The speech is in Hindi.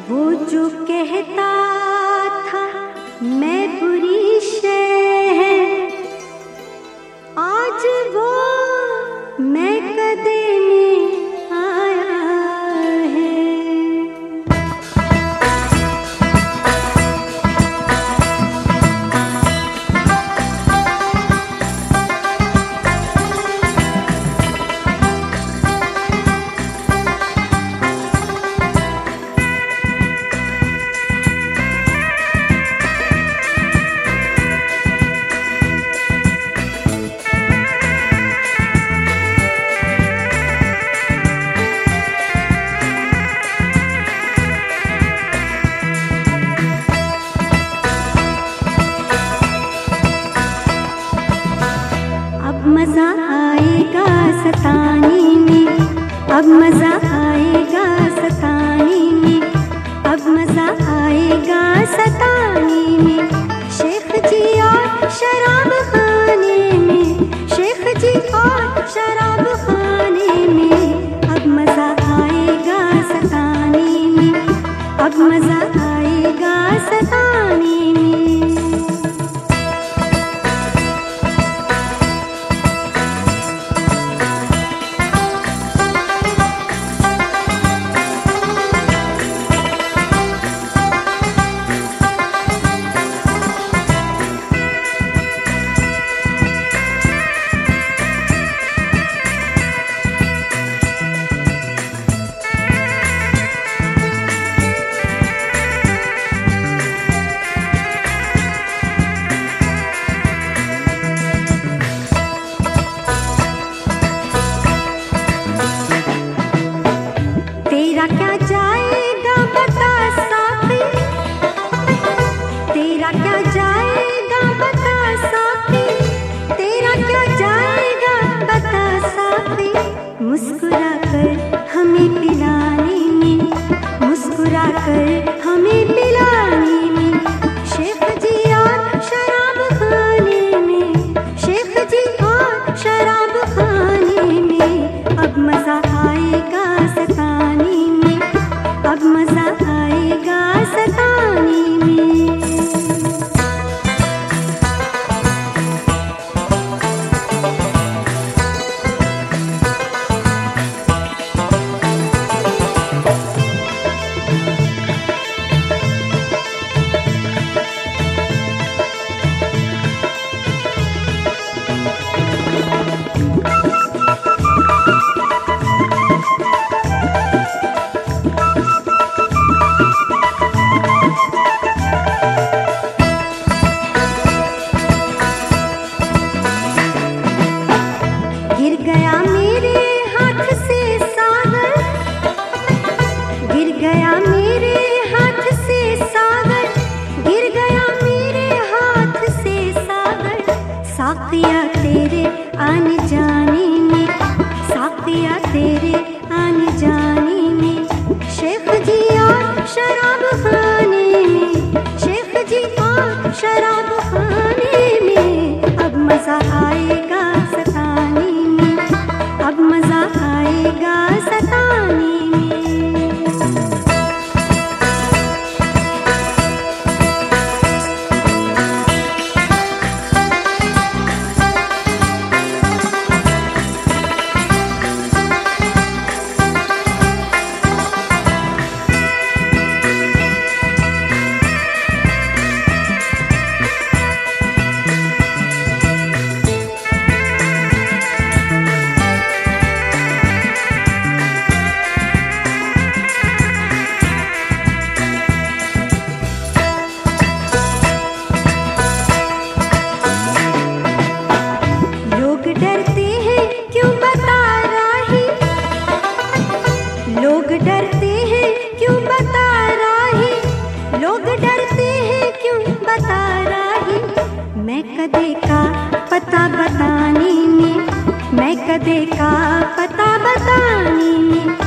वो जो कहता था मैं बुरी शय, आज वो मैं कदे में आया है। मजा आएगा सताने में, अब मजा आएगा सताने में, अब मजा आएगा सताने में। शेख जी और शराब खाने में, शेख जी और शराब खाने में, अब मजा आएगा सताने में, अब मजा आएगा सताने में। तेरा क्या जाएगा बता साथी, तेरा क्या जाएगा बता साथी, तेरा क्या जाएगा बता साथी। मुस्कुरा कर हमें पिलाने में, मुस्कुरा कर हमें पिलाने में। शेख जी और शराब खाने में, शेख जी और शराब खाने में, अब मजा आएगा सताने में, अब मजा आएगा सताने में। गिर गया मेरे हाथ से सागर, गिर गया मेरे हाथ से सागर, गिर गया मेरे हाथ से सागर। साकिया तेरे आने जाने में, साकिया तेरे आने जाने में। शेख जी और शराब खाने में, शेख जी और शराब खाने में, अब मजा आएगा सताने में, अब मजा आएगा सताने में। लोग डरते हैं क्यों बता राही, लोग डरते हैं क्यों बता राही, लोग डरते हैं क्यों बता राही। मैं कदे का पता बताने में, मैं कदे का पता बताने में।